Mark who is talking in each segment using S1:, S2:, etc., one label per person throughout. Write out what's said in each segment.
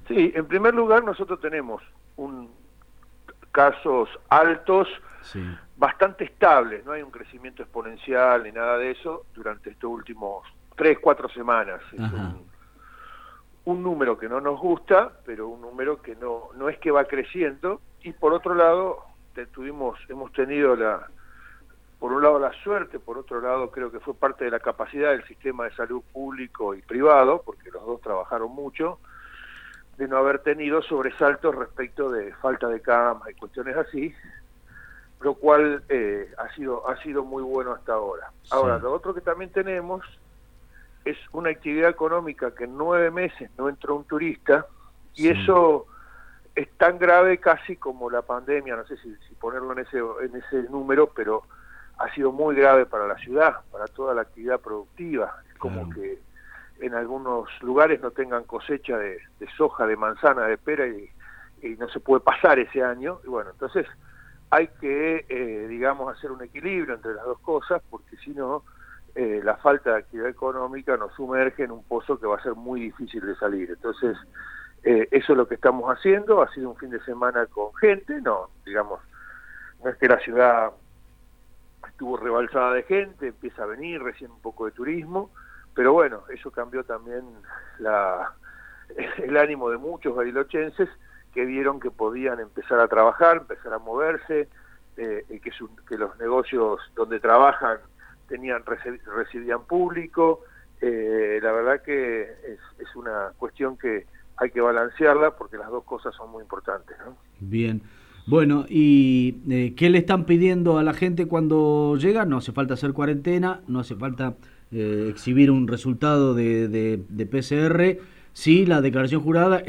S1: Sí, en primer lugar nosotros tenemos casos altos,
S2: Sí.
S1: bastante estables, no hay un crecimiento exponencial ni nada de eso durante estos últimos 3, 4 semanas. Es
S2: Ajá.
S1: un número que no nos gusta, pero un número que no es que va creciendo. Y por otro lado, hemos tenido por un lado la suerte, por otro lado creo que fue parte de la capacidad del sistema de salud público y privado, porque los dos trabajaron mucho, de no haber tenido sobresaltos respecto de falta de camas y cuestiones así, lo cual ha sido muy bueno hasta ahora.
S2: Sí.
S1: Ahora, lo otro que también tenemos es una actividad económica que en 9 meses no entró un turista, y
S2: Sí.
S1: eso es tan grave casi como la pandemia, no sé si ponerlo en ese número, pero ha sido muy grave para la ciudad, para toda la actividad productiva. Es como
S2: Claro.
S1: que en algunos lugares no tengan cosecha de soja, de manzana, de pera, y no se puede pasar ese año. Y bueno, entonces hay que, digamos, hacer un equilibrio entre las dos cosas, porque si no, la falta de actividad económica nos sumerge en un pozo que va a ser muy difícil de salir. Entonces, eso es lo que estamos haciendo. Ha sido un fin de semana con gente, no es que la ciudad estuvo rebalsada de gente, empieza a venir recién un poco de turismo, pero bueno, eso cambió también el ánimo de muchos barilochenses que vieron que podían empezar a trabajar, empezar a moverse, que los negocios donde trabajan recibían público. La verdad que es una cuestión que hay que balancearla, porque las dos cosas son muy importantes, ¿no?
S2: Bien. Bueno, ¿y qué le están pidiendo a la gente cuando llega? No hace falta hacer cuarentena, no hace falta exhibir un resultado de PCR, sí la declaración jurada,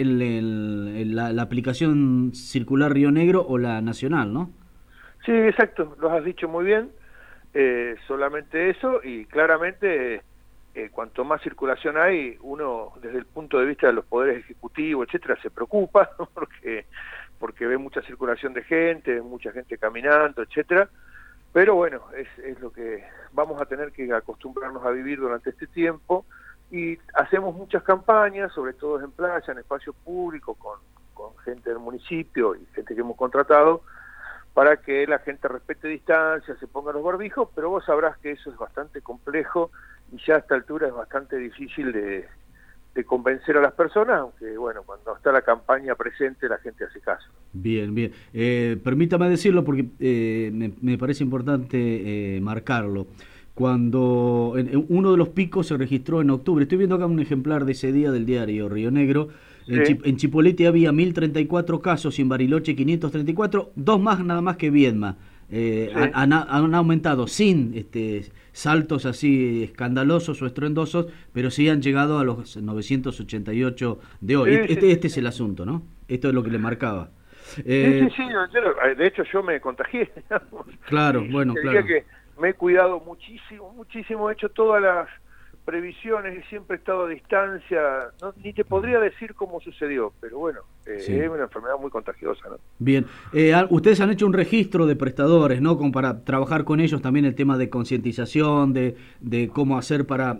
S2: la aplicación circular Río Negro o la nacional, ¿no?
S1: Sí, exacto, lo has dicho muy bien. Solamente eso, y claramente cuanto más circulación hay, uno desde el punto de vista de los poderes ejecutivos, etcétera, se preocupa, ¿no? porque ve mucha circulación de gente, mucha gente caminando, etcétera. Pero bueno, es lo que vamos a tener que acostumbrarnos a vivir durante este tiempo, y hacemos muchas campañas, sobre todo en playa, en espacio público, con gente del municipio y gente que hemos contratado, para que la gente respete distancia, se ponga los barbijos, pero vos sabrás que eso es bastante complejo, y ya a esta altura es bastante difícil de convencer a las personas, aunque bueno, cuando está la campaña presente la gente hace caso.
S2: Bien, bien. Permítame decirlo porque me parece importante marcarlo. Cuando uno de los picos se registró en octubre, estoy viendo acá un ejemplar de ese día del diario Río Negro.
S1: Sí.
S2: En Chipolete había 1034 casos y en Bariloche 534, dos más nada más que Viedma.
S1: Sí.
S2: Han aumentado sin saltos así escandalosos o estruendosos, pero sí han llegado a los 988 de hoy.
S1: Sí, sí.
S2: Este es el asunto, ¿no? Esto es lo que le marcaba.
S1: Sí, de hecho yo me contagié, digamos,
S2: Claro,
S1: y
S2: bueno,
S1: te diría
S2: claro.
S1: que me he cuidado muchísimo, muchísimo, he hecho todas las previsiones, he siempre estado a distancia, ni te podría decir cómo sucedió, pero bueno,
S2: Sí.
S1: es una enfermedad muy contagiosa, ¿no?
S2: Bien, ustedes han hecho un registro de prestadores, ¿no? Como para trabajar con ellos también el tema de concientización, de cómo hacer para,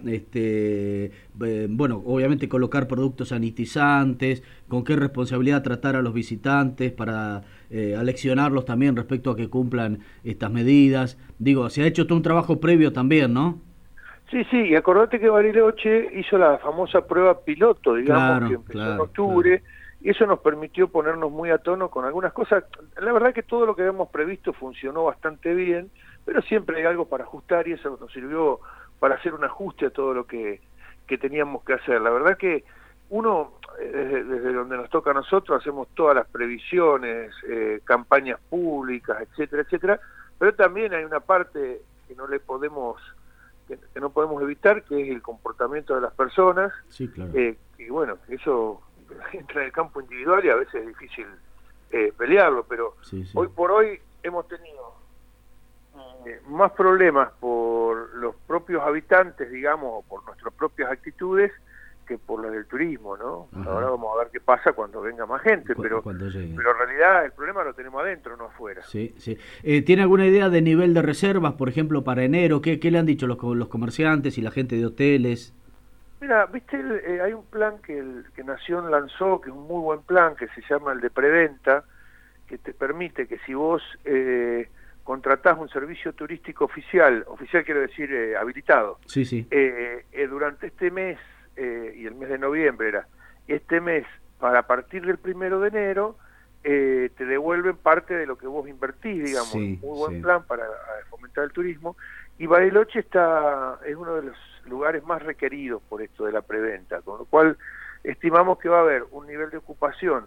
S2: bueno, obviamente colocar productos sanitizantes, con qué responsabilidad tratar a los visitantes para aleccionarlos también respecto a que cumplan estas medidas. Digo, se ha hecho todo un trabajo previo también, ¿no?
S1: Sí, sí, y acordate que Bariloche hizo la famosa prueba piloto, digamos, que
S2: Claro,
S1: empezó en
S2: claro,
S1: octubre,
S2: claro.
S1: y eso nos permitió ponernos muy a tono con algunas cosas. La verdad que todo lo que habíamos previsto funcionó bastante bien, pero siempre hay algo para ajustar, y eso nos sirvió para hacer un ajuste a todo lo que teníamos que hacer. La verdad que uno, desde donde nos toca a nosotros, hacemos todas las previsiones, campañas públicas, etcétera, etcétera, pero también hay una parte que no podemos evitar, que es el comportamiento de las personas.
S2: Sí, claro.
S1: Y bueno, eso entra en el campo individual y a veces es difícil pelearlo, pero
S2: Sí, sí.
S1: hoy por hoy hemos tenido más problemas por los propios habitantes, digamos, o por nuestras propias actitudes, que por las del turismo, ¿no?
S2: Ajá.
S1: Ahora vamos a ver qué pasa cuando venga más gente,
S2: Cuando llegue.
S1: pero en realidad el problema lo tenemos adentro, no afuera.
S2: Sí, sí. ¿Tiene alguna idea de nivel de reservas, por ejemplo, para enero? ¿Qué le han dicho los comerciantes y la gente de hoteles?
S1: Mira, viste, hay un plan que Nación lanzó, que es un muy buen plan, que se llama el de preventa, que te permite que si vos contratás un servicio turístico oficial quiero decir habilitado,
S2: Sí, sí.
S1: durante este mes, y el mes de noviembre era, este mes, para partir del 1 de enero, te devuelven parte de lo que vos invertís, digamos,
S2: Sí,
S1: muy buen
S2: sí.
S1: plan para fomentar el turismo, y Bariloche es uno de los lugares más requeridos por esto de la preventa, con lo cual estimamos que va a haber un nivel de ocupación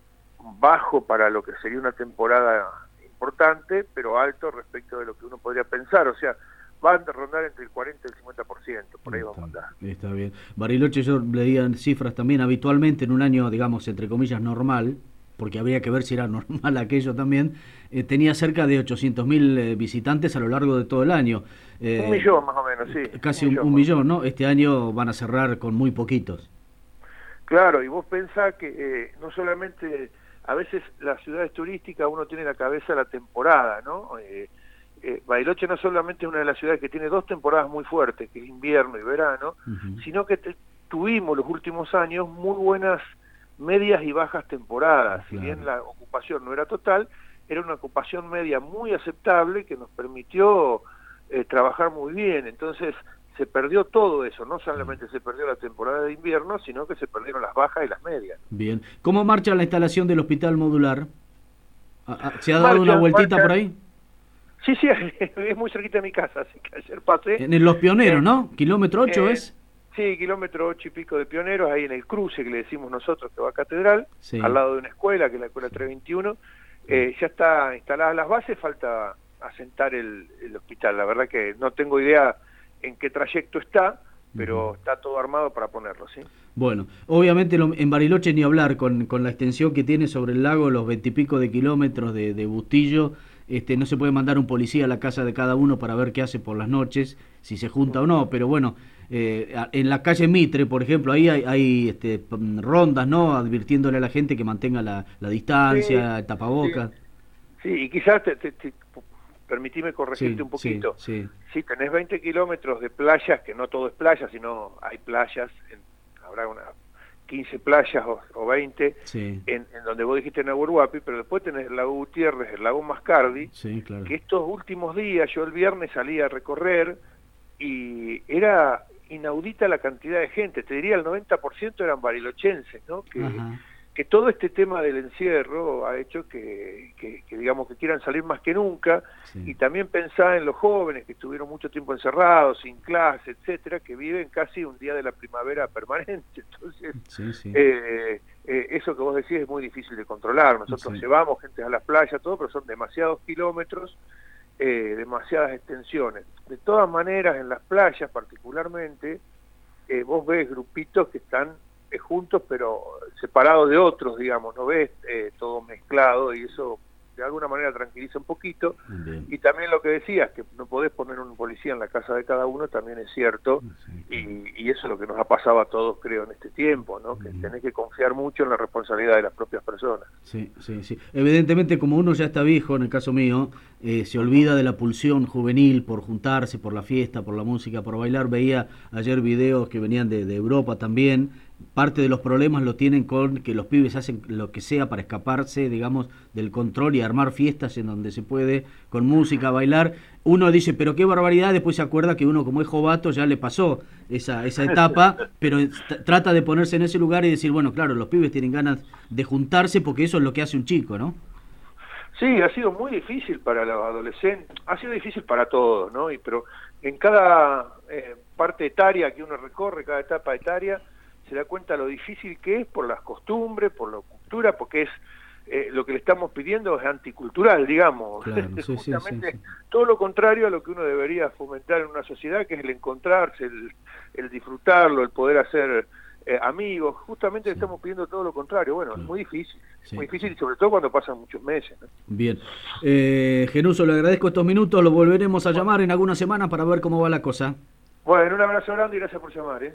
S1: bajo para lo que sería una temporada importante, pero alto respecto de lo que uno podría pensar, o sea, van a rondar entre el 40 y el 50%, por ahí vamos a andar.
S2: Está bien. Bariloche, yo leía cifras también, habitualmente en un año, digamos, entre comillas, normal, porque habría que ver si era normal aquello también, tenía cerca de 800.000 visitantes a lo largo de todo el año.
S1: 1.000.000 más o menos, sí.
S2: Casi un millón, ¿no? Este año van a cerrar con muy poquitos.
S1: Claro, y vos pensás que no solamente, a veces las ciudades turísticas uno tiene en la cabeza la temporada, ¿no? Bariloche no solamente es una de las ciudades que tiene 2 temporadas muy fuertes, que es invierno y verano, sino que tuvimos los últimos años muy buenas medias y bajas temporadas.
S2: Claro.
S1: Si bien la ocupación no era total, era una ocupación media muy aceptable que nos permitió trabajar muy bien. Entonces se perdió todo eso, no solamente se perdió la temporada de invierno, sino que se perdieron las bajas y las medias.
S2: Bien. ¿Cómo marcha la instalación del hospital modular? ¿Se ha dado una vueltita por ahí?
S1: Sí, es muy cerquita de mi casa, así que ayer pasé.
S2: En Los Pioneros, ¿no? ¿Kilómetro 8 es?
S1: Sí, kilómetro 8 y pico de Pioneros, ahí en el cruce que le decimos nosotros que va a Catedral,
S2: Sí.
S1: al lado de una escuela, que es la escuela 321. Ya está instaladas las bases, falta asentar el hospital. La verdad que no tengo idea en qué trayecto está, pero está todo armado para ponerlo, ¿sí?
S2: Bueno, obviamente en Bariloche ni hablar con la extensión que tiene sobre el lago, los 20 y pico de kilómetros de Bustillo. No se puede mandar un policía a la casa de cada uno para ver qué hace por las noches, si se junta o no, pero bueno, en la calle Mitre, por ejemplo, ahí hay rondas, ¿no? Advirtiéndole a la gente que mantenga la distancia,
S1: Sí,
S2: el tapabocas.
S1: sí, y quizás permitime corregirte un poquito.
S2: Sí.
S1: Si tenés 20 kilómetros de playas, que no todo es playa, sino hay playas, habrá unas 15 playas o 20,
S2: Sí.
S1: en donde vos dijiste Nahuelhuapi, pero después tenés el lago Gutiérrez, el lago Mascardi,
S2: Sí, claro.
S1: que estos últimos días, yo el viernes salí a recorrer y era inaudita la cantidad de gente, te diría el 90% eran barilochenses, ¿no? Que todo este tema del encierro ha hecho que digamos que quieran salir más que nunca,
S2: Sí.
S1: y también pensar en los jóvenes que estuvieron mucho tiempo encerrados, sin clase, etcétera, que viven casi un día de la primavera permanente. Entonces,
S2: Sí.
S1: eso que vos decís es muy difícil de controlar. Nosotros llevamos gente a las playas, todo, pero son demasiados kilómetros, demasiadas extensiones. De todas maneras, en las playas particularmente, vos ves grupitos que están juntos pero separados de otros, digamos, no ves todo mezclado, y eso de alguna manera tranquiliza un poquito.
S2: Bien.
S1: Y también lo que decías, que no podés poner un policía en la casa de cada uno, también es cierto, y eso es lo que nos ha pasado a todos, creo, en este tiempo, ¿no? Que tenés que confiar mucho en la responsabilidad de las propias personas.
S2: Sí. Evidentemente, como uno ya está viejo, en el caso mío, se olvida de la pulsión juvenil por juntarse, por la fiesta, por la música, por bailar. Veía ayer videos que venían de Europa también. Parte de los problemas lo tienen con que los pibes hacen lo que sea para escaparse, digamos, del control y armar fiestas en donde se puede, con música, bailar. Uno dice, pero qué barbaridad, después se acuerda que uno, como es jovato, ya le pasó esa etapa, pero trata de ponerse en ese lugar y decir, bueno, claro, los pibes tienen ganas de juntarse porque eso es lo que hace un chico, ¿no?
S1: Sí, ha sido muy difícil para los adolescentes, ha sido difícil para todos, ¿no? Pero en cada parte etaria que uno recorre, cada etapa etaria, se da cuenta lo difícil que es por las costumbres, por la cultura, porque es lo que le estamos pidiendo es anticultural, digamos.
S2: Claro,
S1: justamente todo lo contrario a lo que uno debería fomentar en una sociedad, que es el encontrarse, el disfrutarlo, el poder hacer amigos. Justamente le estamos pidiendo todo lo contrario. Bueno, es muy difícil, muy difícil, y sobre todo cuando pasan muchos meses, ¿no?
S2: Bien. Genuso, le agradezco estos minutos, lo volveremos a llamar en alguna semana para ver cómo va la cosa.
S1: Bueno, un abrazo grande y gracias por llamar, ¿eh?